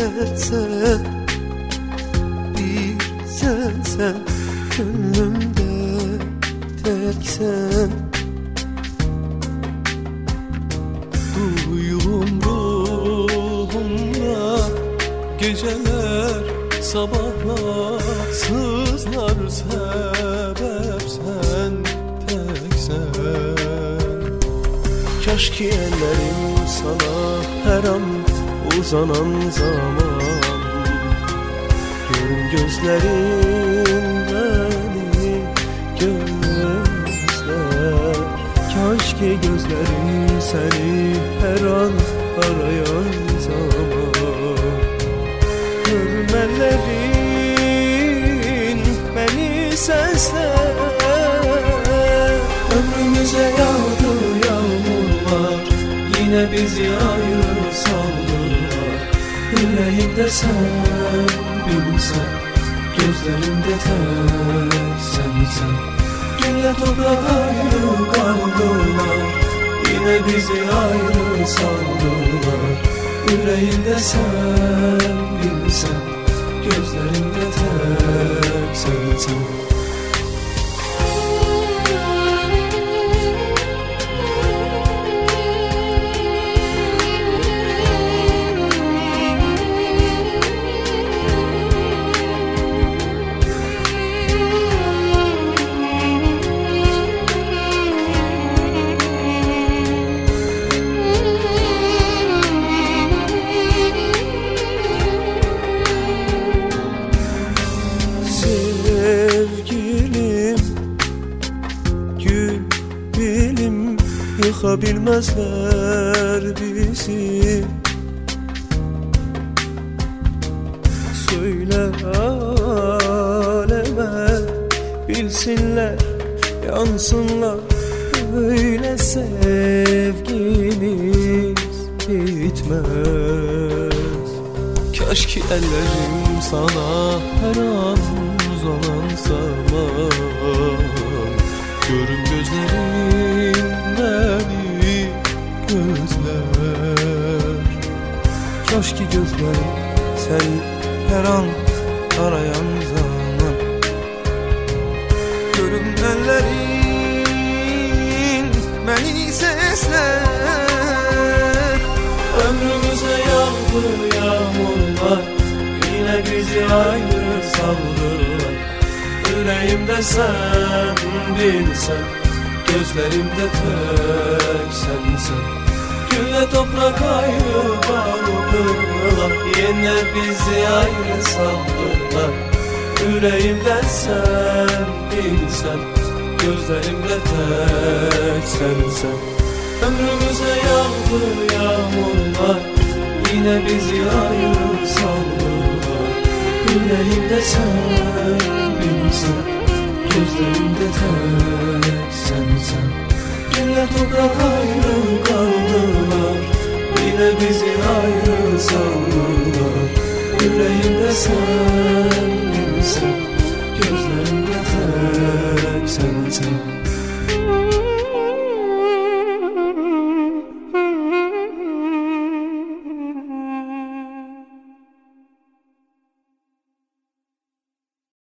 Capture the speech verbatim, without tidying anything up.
tek sen, bir sen sen, gönlümde tek sen. Duyurum ruhumda geceler sabahlar, sızlar sebep sen, tek sen. Keşke ellerim sana her an uzanan zaman, görün gözlerin beni gözler. Keşke gözlerim seni her an arayan zaman, görmellerin beni sesler. Ömrümüze yağdı yağmurlar, yine bizi ayrı saldılar. Yüreğimde sen bilsen, gözlerimde tek sen sen. Günle toprak ayrı kaldılar, yine bizi ayrı saldılar. Yüreğimde sen bilsen, gözlerimde tek sen sen. Yıkabilmezler bizi. Söyle aleme, bilsinler, yansınlar, öyle sevgimiz bitmez. Keşke ellerim sana her an uzanan zaman, görün gözlerin beni gözler. Keşke gözlerim sen her an arayan zaman, görün ellerin beni sesler. Ömrümüze yağdı yağmurlar, yine bizi ayrı saldılar. Yüreğimde sen bilsen, gözlerimde tek sen sen. Gülle toprak ayrı kaldılar, yine bizi ayrı saldılar. Yüreğimde sen bilsen, gözlerimde tek sen sen. Ömrümüze yağdı yağmurlar, yine bizi ayrı saldılar. Yüreğimde sen bilsen, gözlerimde tek sen sen. Güller toprak ayrı kaldılar, yine bizi ayrı saldılar. Yüreğimde sen